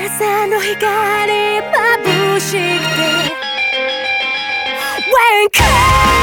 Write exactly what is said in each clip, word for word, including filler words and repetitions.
朝の光眩しくて When cold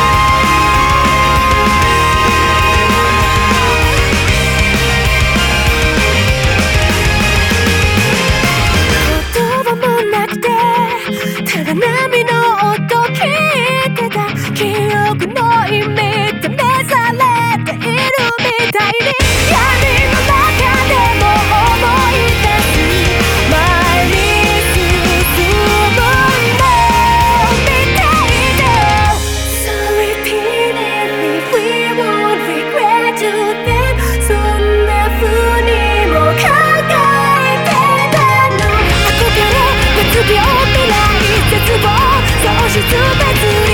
言葉もなくてただ波の音聞いてた記憶の意味試されているみたいに闇の中でも思い出す前に進むのみたいだ So repeatedly we won't regret you then そんな風にも考えてたの憧れ熱病未来絶望喪失別